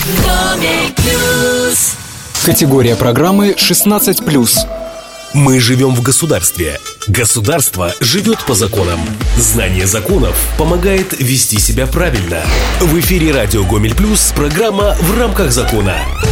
Категория программы 16+. Мы живем в государстве. Государство живет по законам. Знание законов помогает вести себя правильно. В эфире радио Гомель Плюс программа «В рамках закона».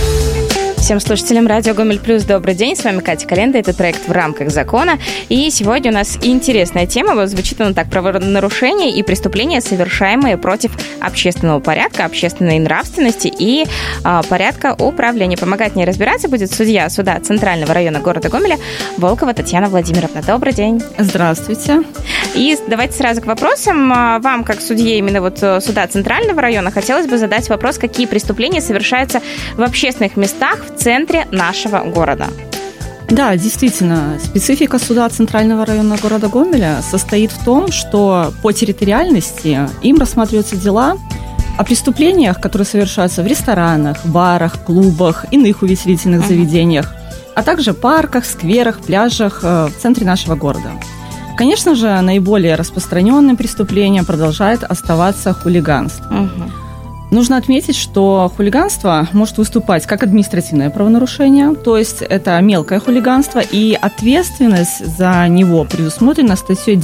Всем слушателям радио Гомель Плюс добрый день. С вами Катя Календа. Это проект «В рамках закона». И сегодня у нас интересная тема. Вот звучит она так: правонарушения и преступления, совершаемые против общественного порядка, общественной нравственности и порядка управления. Помогать мне разбираться будет судья суда Центрального района города Гомеля Волкова Татьяна Владимировна. Добрый день. Здравствуйте. И давайте сразу к вопросам. Вам, как судье именно вот суда Центрального района, хотелось бы задать вопрос, какие преступления совершаются в общественных местах в центре нашего города. Да, действительно, специфика суда Центрального района города Гомеля состоит в том, что по территориальности им рассматриваются дела о преступлениях, которые совершаются в ресторанах, барах, клубах, иных увеселительных заведениях, а также парках, скверах, пляжах в центре нашего города. Конечно же, наиболее распространенным преступлением продолжает оставаться хулиганство. Нужно отметить, что хулиганство может выступать как административное правонарушение, то есть это мелкое хулиганство, и ответственность за него предусмотрена статьей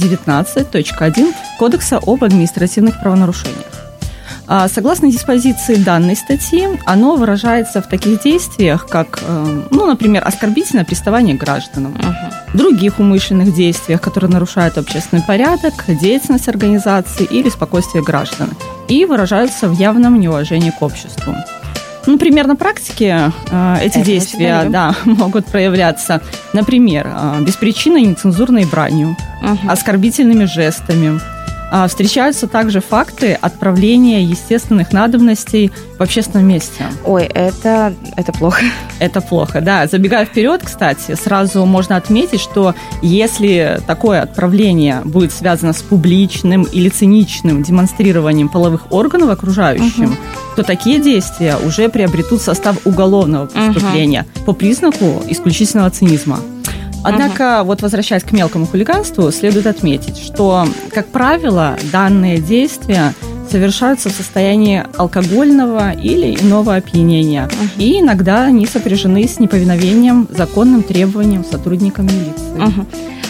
19.1 Кодекса об административных правонарушениях. Согласно диспозиции данной статьи, оно выражается в таких действиях, как, например, оскорбительное приставание к гражданам, других умышленных действиях, которые нарушают общественный порядок, деятельность организации или спокойствие граждан, и выражаются в явном неуважении к обществу. Например, на практике эти действия могут проявляться, например, беспричинной нецензурной бранью, оскорбительными жестами. Встречаются также факты отправления естественных надобностей в общественном месте. Ой, это плохо. Это плохо, да. Забегая вперед, кстати, сразу можно отметить, что если такое отправление будет связано с публичным или циничным демонстрированием половых органов окружающим, то такие действия уже приобретут состав уголовного преступления по признаку исключительного цинизма. Однако, возвращаясь к мелкому хулиганству, следует отметить, что, как правило, данные действия совершаются в состоянии алкогольного или иного опьянения, и иногда они сопряжены с неповиновением законным требованиям сотрудникам милиции.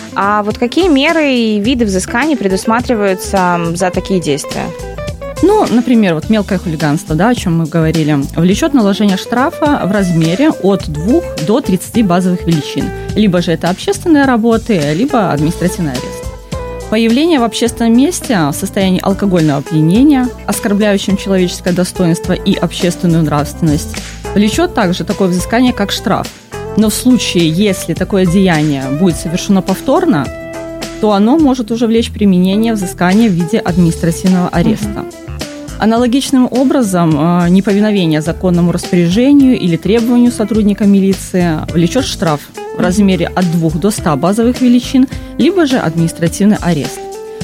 А вот какие меры и виды взысканий предусматриваются за такие действия? Например, мелкое хулиганство, о чем мы говорили, влечет наложение штрафа в размере от 2 до 30 базовых величин. Либо же это общественные работы, либо административный арест. Появление в общественном месте в состоянии алкогольного опьянения, оскорбляющем человеческое достоинство и общественную нравственность, влечет также такое взыскание, как штраф. Но в случае, если такое деяние будет совершено повторно, то оно может уже влечь применение взыскания в виде административного ареста. Аналогичным образом, неповиновение законному распоряжению или требованию сотрудника милиции влечет штраф в размере от 2 до 100 базовых величин, либо же административный арест.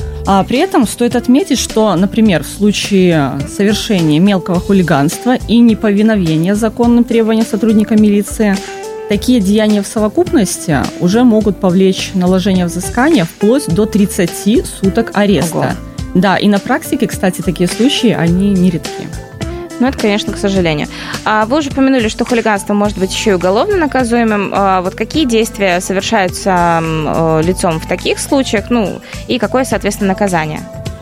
При этом стоит отметить, что, например, в случае совершения мелкого хулиганства и неповиновения законным требованиям сотрудника милиции, такие деяния в совокупности уже могут повлечь наложение взыскания вплоть до 30 суток ареста. Ого. Да, и на практике, кстати, такие случаи, они нередки. Это, конечно, к сожалению. Вы уже упомянули, что хулиганство может быть еще и уголовно наказуемым. Какие действия совершаются лицом в таких случаях, и какое, соответственно, наказание?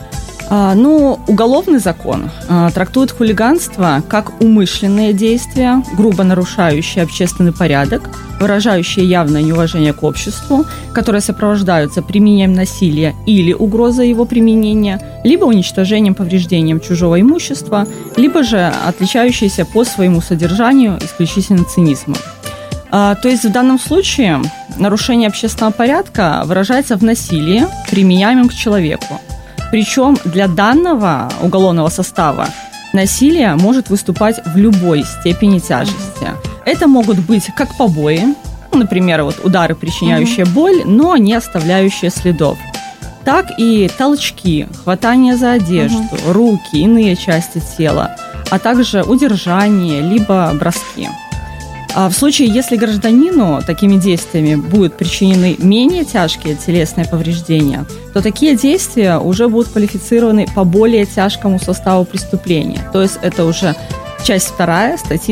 Уголовный закон трактует хулиганство как умышленные действия, грубо нарушающие общественный порядок, выражающие явное неуважение к обществу, которые сопровождаются применением насилия или угрозой его применения, либо уничтожением, повреждением чужого имущества, либо же отличающиеся по своему содержанию исключительным цинизмом. То есть в данном случае нарушение общественного порядка выражается в насилии, применяемом к человеку. Причем для данного уголовного состава насилие может выступать в любой степени тяжести. Это могут быть как побои, например, удары, причиняющие боль, но не оставляющие следов, так и толчки, хватание за одежду, руки, иные части тела, а также удержание, либо броски. В случае, если гражданину такими действиями будут причинены менее тяжкие телесные повреждения, то такие действия уже будут квалифицированы по более тяжкому составу преступления. То есть это уже Часть 2 статьи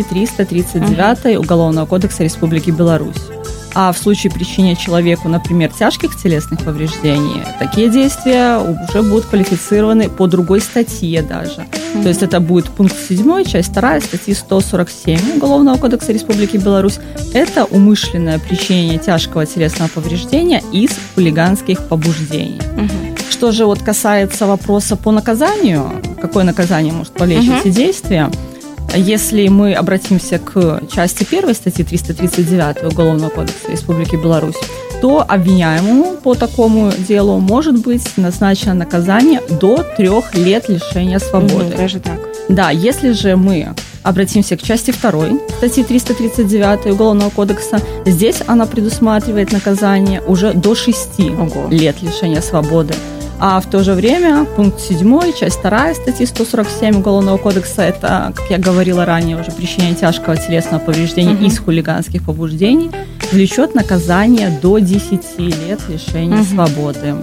339 Уголовного кодекса Республики Беларусь. А в случае причинения человеку, например, тяжких телесных повреждений, такие действия уже будут квалифицированы по другой статье даже. То есть это будет пункт 7, часть 2 статьи 147 Уголовного кодекса Республики Беларусь. Это умышленное причинение тяжкого телесного повреждения из хулиганских побуждений. Что же вот касается вопроса по наказанию, какое наказание может повлечь эти действия, если мы обратимся к части 1 статьи 339 Уголовного кодекса Республики Беларусь, то обвиняемому по такому делу может быть назначено наказание до 3 лет лишения свободы. Даже так. Да, если же мы обратимся к части 2 статьи 339 Уголовного кодекса, здесь она предусматривает наказание уже до 6 лет лишения свободы. А в то же время пункт 7, часть 2 статьи 147 Уголовного кодекса, это, как я говорила ранее, уже причинение тяжкого телесного повреждения из хулиганских побуждений, влечет наказание до 10 лет лишения свободы.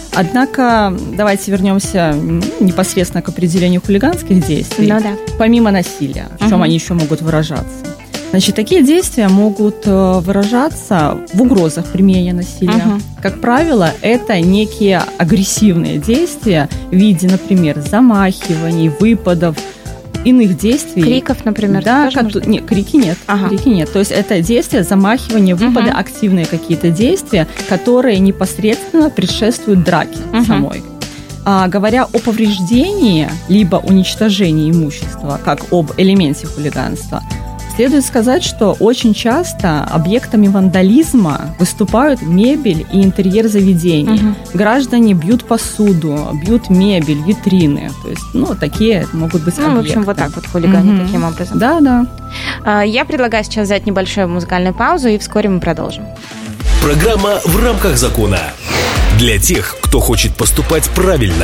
Однако давайте вернемся непосредственно к определению хулиганских действий. Помимо насилия, в чем они еще могут выражаться? Значит, такие действия могут выражаться в угрозах применения насилия. Как правило, это некие агрессивные действия в виде, например, замахиваний, выпадов, иных действий. Криков, например? Да, нет, крики нет. Крики нет. То есть это действия, замахивания, выпады, активные какие-то действия, которые непосредственно предшествуют драке самой. А говоря о повреждении либо уничтожении имущества, как об элементе хулиганства, следует сказать, что очень часто объектами вандализма выступают мебель и интерьер заведений. Граждане бьют посуду, бьют мебель, витрины. То есть, такие могут быть объекты. В общем, вот так вот хулиганят таким образом. Да. Я предлагаю сейчас взять небольшую музыкальную паузу, и вскоре мы продолжим. Программа «В рамках закона». Для тех, кто хочет поступать правильно.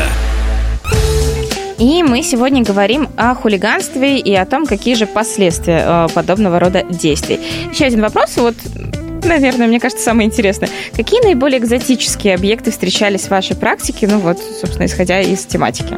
И мы сегодня говорим о хулиганстве и о том, какие же последствия подобного рода действий. Еще один вопрос, наверное, мне кажется, самое интересное. Какие наиболее экзотические объекты встречались в вашей практике, собственно, исходя из тематики?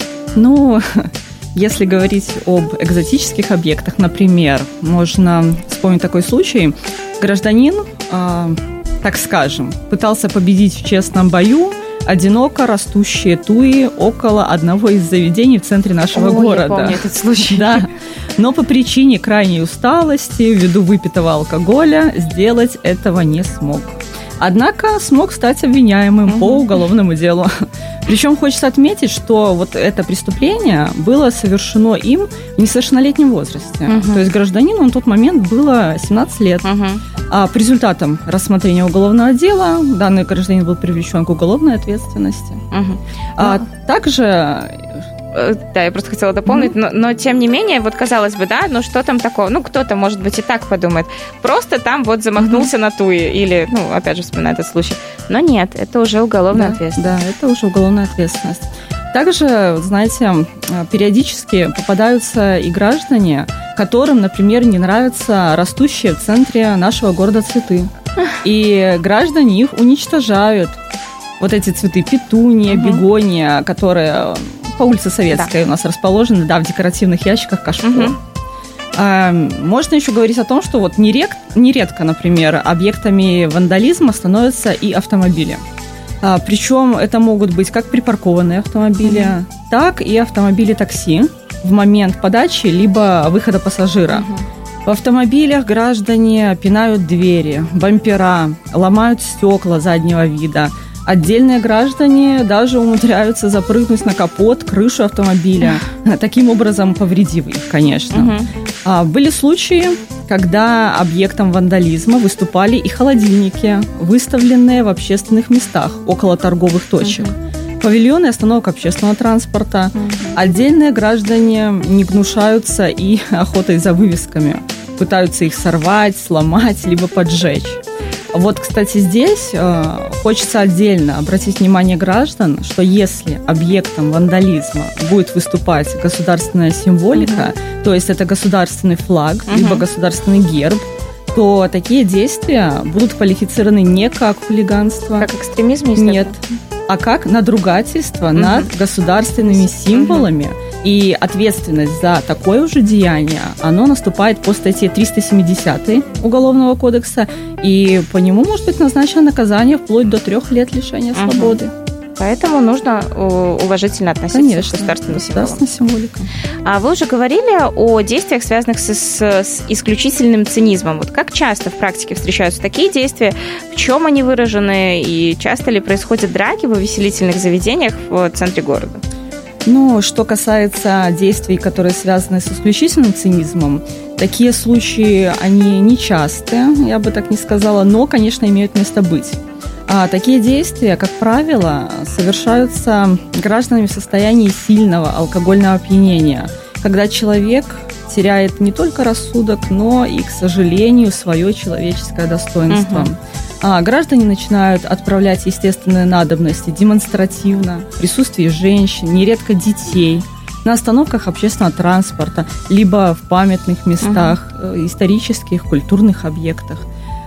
Если говорить об экзотических объектах, например, можно вспомнить такой случай. Гражданин, так скажем, пытался победить в честном бою одиноко растущие туи около одного из заведений в центре нашего города. Я помню этот случай. Да. Но по причине крайней усталости, ввиду выпитого алкоголя, сделать этого не смог. Однако смог стать обвиняемым по уголовному делу. Причем хочется отметить, что это преступление было совершено им в несовершеннолетнем возрасте. То есть гражданину на тот момент было 17 лет. А по результатам рассмотрения уголовного дела данный гражданин был привлечен к уголовной ответственности. Также... Да, я просто хотела дополнить, но тем не менее, казалось бы, что там такого? Кто-то, может быть, и так подумает. Просто там замахнулся на туи, или, опять же, вспоминаю этот случай. Но нет, это уже уголовная ответственность. Да, это уже уголовная ответственность. Также, знаете, периодически попадаются и граждане, которым, например, не нравятся растущие в центре нашего города цветы. И граждане их уничтожают. Вот эти цветы, петуния, бегония, которые... по улице Советской у нас расположены, в декоративных ящиках кашпо. Можно еще говорить о том, что нередко, например, объектами вандализма становятся и автомобили. Причем это могут быть как припаркованные автомобили, так и автомобили такси в момент подачи либо выхода пассажира. В автомобилях граждане пинают двери, бампера, ломают стекла заднего вида. Отдельные граждане даже умудряются запрыгнуть на капот, крышу автомобиля, таким образом повредив их, конечно. Были случаи, когда объектом вандализма выступали и холодильники, выставленные в общественных местах, около торговых точек, павильоны остановок общественного транспорта. Отдельные граждане не гнушаются и охотой за вывесками, пытаются их сорвать, сломать, либо поджечь. Кстати, здесь хочется отдельно обратить внимание граждан, что если объектом вандализма будет выступать государственная символика, то есть это государственный флаг, либо государственный герб, то такие действия будут квалифицированы не как хулиганство. Как экстремизм? Нет, а как надругательство над государственными символами И ответственность за такое же деяние, оно наступает по статье 370 Уголовного кодекса, и по нему может быть назначено наказание вплоть до 3 лет лишения свободы. Поэтому нужно уважительно относиться к государственным символикам. А вы уже говорили о действиях, связанных с исключительным цинизмом. Вот как часто в практике встречаются такие действия, в чем они выражены, и часто ли происходят драки в увеселительных заведениях в центре города? Ну, что касается действий, которые связаны с исключительным цинизмом, такие случаи, они нечастые, я бы так не сказала, но, конечно, имеют место быть. А такие действия, как правило, совершаются гражданами в состоянии сильного алкогольного опьянения, когда человек теряет не только рассудок, но и, к сожалению, свое человеческое достоинство. Граждане начинают отправлять естественные надобности демонстративно, в присутствии женщин, нередко детей, на остановках общественного транспорта, либо в памятных местах, исторических, культурных объектах.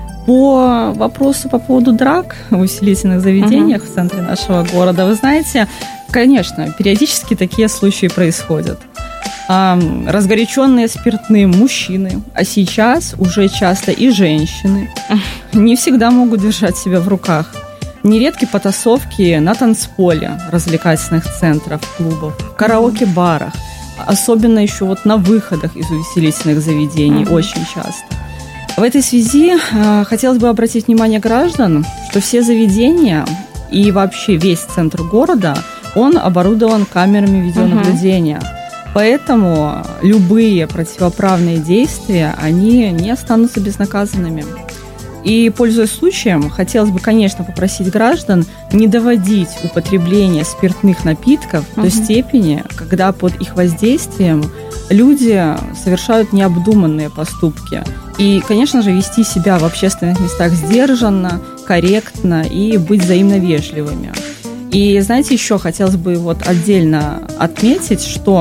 По вопросу по поводу драк в увеселительных заведениях в центре нашего города, вы знаете, конечно, периодически такие случаи происходят. Разгоряченные спиртным мужчины, а сейчас уже часто и женщины, не всегда могут держать себя в руках. Нередки потасовки на танцполе развлекательных центров, клубов, караоке-барах, особенно еще вот на выходах из увеселительных заведений, очень часто. В этой связи хотелось бы обратить внимание граждан, что все заведения и вообще весь центр города, он оборудован камерами видеонаблюдения. Поэтому любые противоправные действия, они не останутся безнаказанными. И, пользуясь случаем, хотелось бы, конечно, попросить граждан не доводить употребление спиртных напитков до степени, когда под их воздействием люди совершают необдуманные поступки. И, конечно же, вести себя в общественных местах сдержанно, корректно и быть взаимно вежливыми. И, знаете, еще хотелось бы вот отдельно отметить, что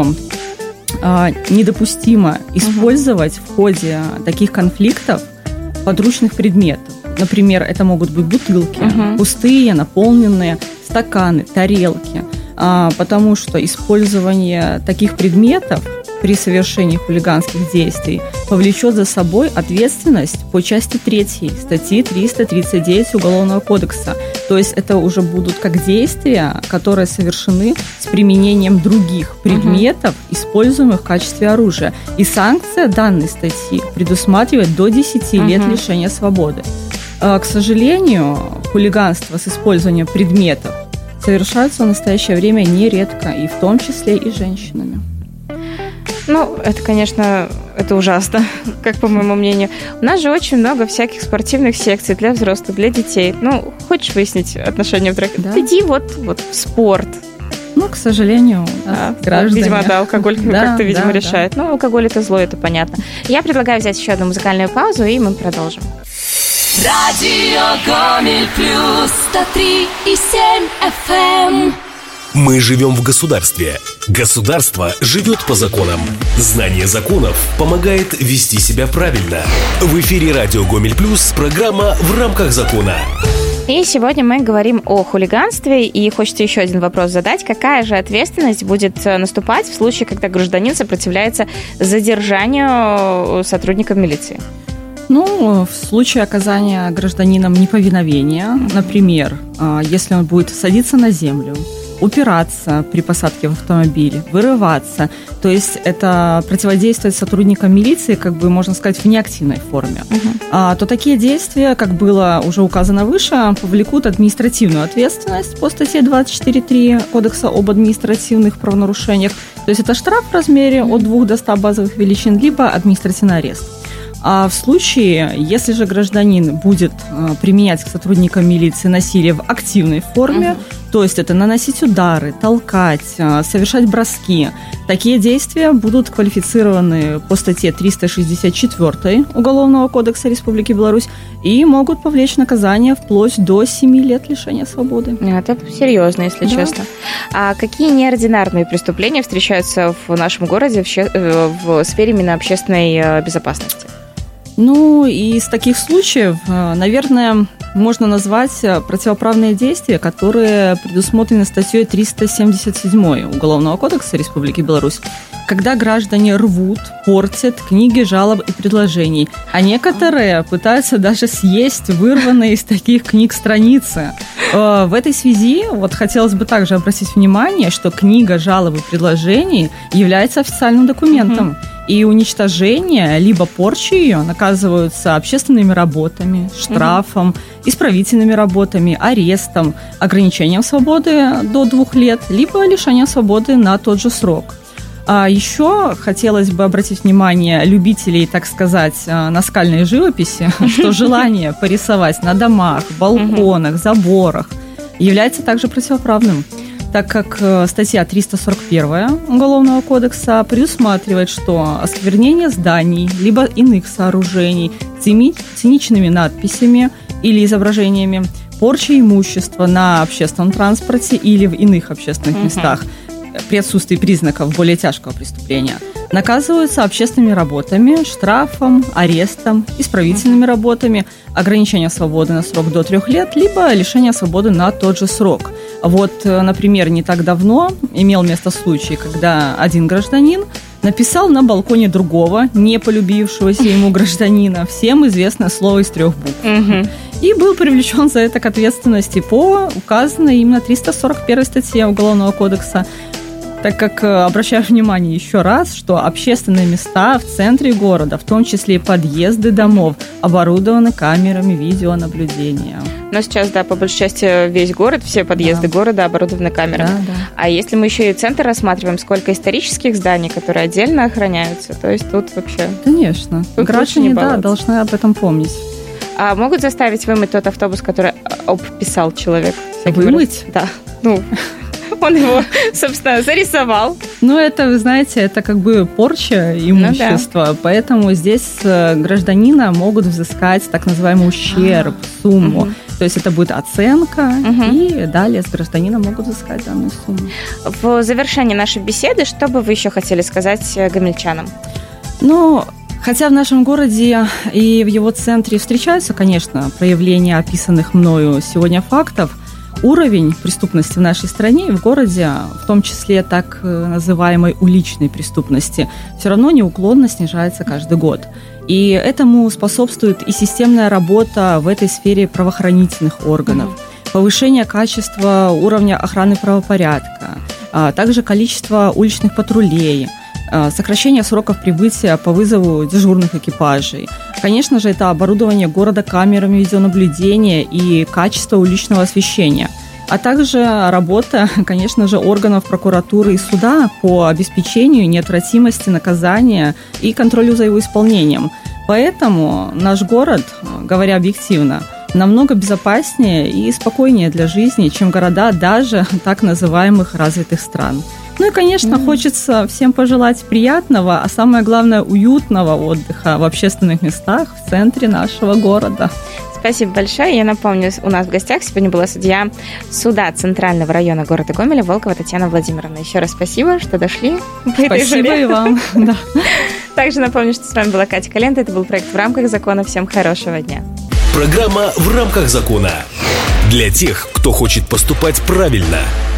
недопустимо использовать в ходе таких конфликтов подручных предметов. Например, это могут быть бутылки, пустые, наполненные, стаканы, тарелки, потому что использование таких предметов при совершении хулиганских действий повлечет за собой ответственность по части 3 статьи 339 Уголовного кодекса. То есть это уже будут как действия, которые совершены с применением других предметов, используемых в качестве оружия. И санкция данной статьи предусматривает до 10 лет лишения свободы. К сожалению, хулиганство с использованием предметов совершается в настоящее время нередко, и в том числе и женщинами. Ну, это, конечно, это ужасно, как по моему мнению. У нас же очень много всяких спортивных секций для взрослых, для детей. Ну, хочешь выяснить отношения в драке? Да. Иди вот в спорт. Ну, к сожалению, граждане. Видимо, да, алкоголь как-то, видимо, решает. Ну, алкоголь – это зло, это понятно. Я предлагаю взять еще одну музыкальную паузу, и мы продолжим. Радио Гомель Плюс 103,7 FM. Мы живем в государстве. Государство живет по законам. Знание законов помогает вести себя правильно. В эфире радио Гомель Плюс программа «В рамках закона». И сегодня мы говорим о хулиганстве, и хочется еще один вопрос задать. Какая же ответственность будет наступать в случае, когда гражданин сопротивляется задержанию сотрудников милиции? Ну, в случае оказания гражданином неповиновения, например, если он будет садиться на землю, упираться при посадке в автомобиль, вырываться. То есть это противодействовать сотрудникам милиции, как бы, можно сказать, в неактивной форме. То такие действия, как было уже указано выше, повлекут административную ответственность по статье 24.3 Кодекса об административных правонарушениях. То есть это штраф в размере от 2 до 100 базовых величин, либо административный арест. А в случае, если же гражданин будет применять к сотрудникам милиции насилие в активной форме, то есть это наносить удары, толкать, совершать броски, такие действия будут квалифицированы по статье 364 Уголовного кодекса Республики Беларусь и могут повлечь наказание вплоть до 7 лет лишения свободы. Это серьезно, если честно. А какие неординарные преступления встречаются в нашем городе в сфере именно общественной безопасности? Ну, и из таких случаев, наверное, можно назвать противоправные действия, которые предусмотрены статьей 377 Уголовного кодекса Республики Беларусь, когда граждане рвут, портят книги жалоб и предложений, а некоторые пытаются даже съесть вырванные из таких книг страницы. В этой связи вот хотелось бы также обратить внимание, что книга жалоб и предложений является официальным документом. И уничтожение либо порча ее наказываются общественными работами, штрафом, исправительными работами, арестом, ограничением свободы до 2 лет, либо лишением свободы на тот же срок. А еще хотелось бы обратить внимание любителей, так сказать, наскальной живописи, что желание порисовать на домах, балконах, заборах является также противоправным, так как статья 341 Уголовного кодекса предусматривает, что осквернение зданий либо иных сооружений циничными надписями или изображениями, порча имущества на общественном транспорте или в иных общественных местах при отсутствии признаков более тяжкого преступления наказываются общественными работами, штрафом, арестом, исправительными работами, ограничением свободы на срок до 3 лет, либо лишение свободы на тот же срок. Вот, например, не так давно имел место случай, когда один гражданин написал на балконе другого, не полюбившегося ему гражданина, всем известное слово из 3 букв. И был привлечен за это к ответственности по указанной именно 341 статье Уголовного кодекса, так как обращаю внимание еще раз, что общественные места в центре города, в том числе и подъезды домов, оборудованы камерами видеонаблюдения. Но сейчас, да, по большей части весь город, все подъезды города оборудованы камерами. Да. А если мы еще и центр рассматриваем, сколько исторических зданий, которые отдельно охраняются, то есть тут вообще... Конечно. Тут граждане, должны об этом помнить. А могут заставить вымыть тот автобус, который обписал человек? Вымыть? Да. Он его, собственно, зарисовал. Это, вы знаете, это как бы порча имущества, поэтому здесь гражданина могут взыскать так называемый ущерб, сумму. То есть это будет оценка, и далее с гражданина могут взыскать данную сумму. В завершении нашей беседы, что бы вы еще хотели сказать гомельчанам? Хотя в нашем городе и в его центре встречаются, конечно, проявления описанных мною сегодня фактов, уровень преступности в нашей стране и в городе, в том числе так называемой уличной преступности, все равно неуклонно снижается каждый год. И этому способствует и системная работа в этой сфере правоохранительных органов, повышение качества уровня охраны правопорядка, а также количество уличных патрулей, сокращение сроков прибытия по вызову дежурных экипажей. Конечно же, это оборудование города камерами видеонаблюдения и качество уличного освещения, а также работа, конечно же, органов прокуратуры и суда по обеспечению неотвратимости наказания и контролю за его исполнением. Поэтому наш город, говоря объективно, намного безопаснее и спокойнее для жизни, чем города даже так называемых развитых стран. И, конечно, хочется всем пожелать приятного, а самое главное, уютного отдыха в общественных местах в центре нашего города. Спасибо большое. Я напомню, у нас в гостях сегодня была судья суда Центрального района города Гомеля Волкова Татьяна Владимировна. Еще раз спасибо, что дошли. Спасибо и вам. Также напомню, что с вами была Катя Календа. Это был проект «В рамках закона». Всем хорошего дня. Программа «В рамках закона». Для тех, кто хочет поступать правильно.